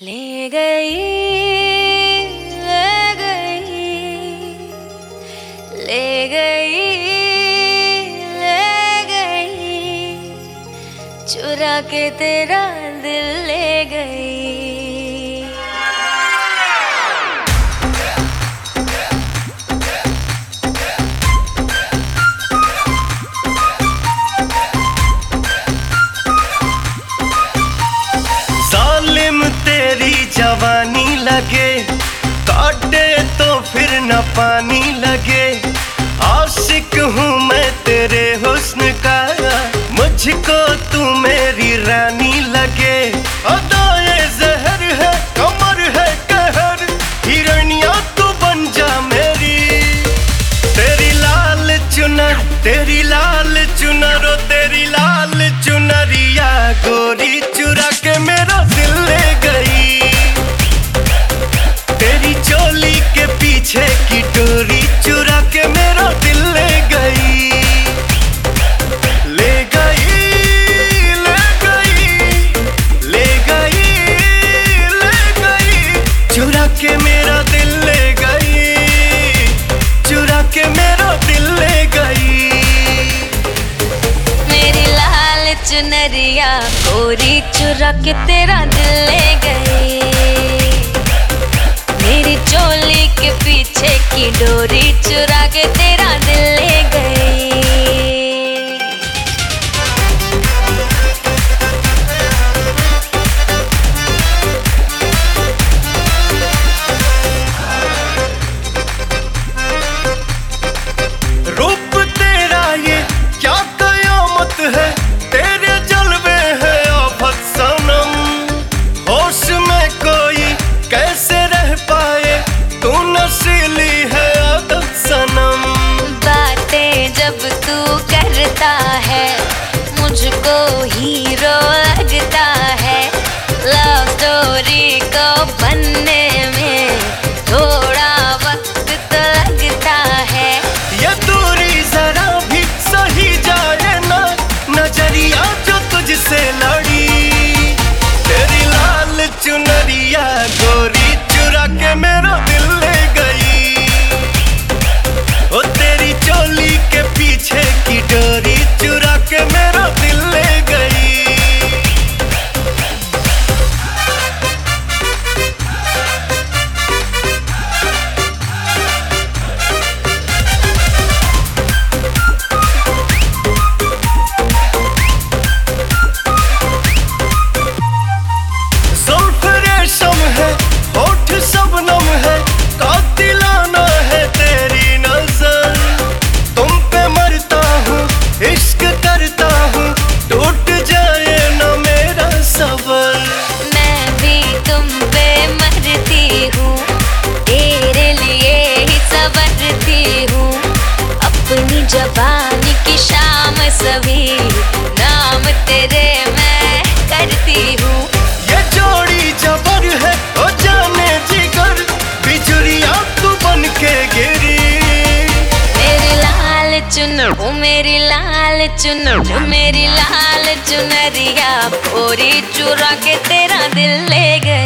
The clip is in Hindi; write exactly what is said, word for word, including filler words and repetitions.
ले गई ले गई ले गई ले गई चुरा के तेरा दिल ले गई। तेरी जवानी लगे काटे तो फिर न पानी लगे। आशिक हूँ मैं तेरे हुस्न का, मुझको तू मेरी रानी लगे। अदाए जहर है कमर है कहर, हिरनिया तू बन जा मेरी। तेरी लाल चुनर तेरी लाल चुनर ओ तेरी लाल चुनरिया गोरी चुरा के मेरा दिल ले गई। तेरी चोली के पीछे की डोरी चुरा के मेरा दिल ले गई। ले गई ले गई ले गई ले गई चुरा के मेरा दिल ले गई। चुरा के मेरा दिल ले गई। मेरी लाल चुनरिया गोरी चुरा के तेरा दिल ले गई। मेरी चोली के पीछे की डोरी चुरा के तेरा दिल ले गई। रूप तेरा ये क्या कयामत है, तेरे जलवे है आफत सनम। होश में कोई कैसे रह पाए, तू नशीली है आदत सनम। बातें जब तू करता है मुझको हीरो लगता है। लव स्टोरी को बनने में थोड़ा वक्त तो लगता है। ये दूरी जरा भी सही जाए ना, नजरिया जो तुझसे लड़ी। तेरी लाल चुनरिया गोरी चुरा के मेरा दिल ले गई। ओ तेरी चोली के पीछे की डोरी चुरा के मेरा दिल ले गई। जुल्फ रेशम है होठ शबनम है, कातिलाना है तेरी नजर। तुम पे मरता हूँ इश्क करता हूँ, टूट जाए न मेरा सबर। मैं भी तुम पे मरती हूँ, तेरे लिए ही संवरती हूँ। अपनी जवानी की शाम सभी नाम तेरे मैं करती हूँ। ये जोड़ी जबर है ओ जाने जिगर, बिजुरिया तू बन के गिरी। मेरी लाल चुनर ओ मेरी लाल चुनर ओ मेरी लाल चुनरिया गोरी चुरा के तेरा दिल ले गई।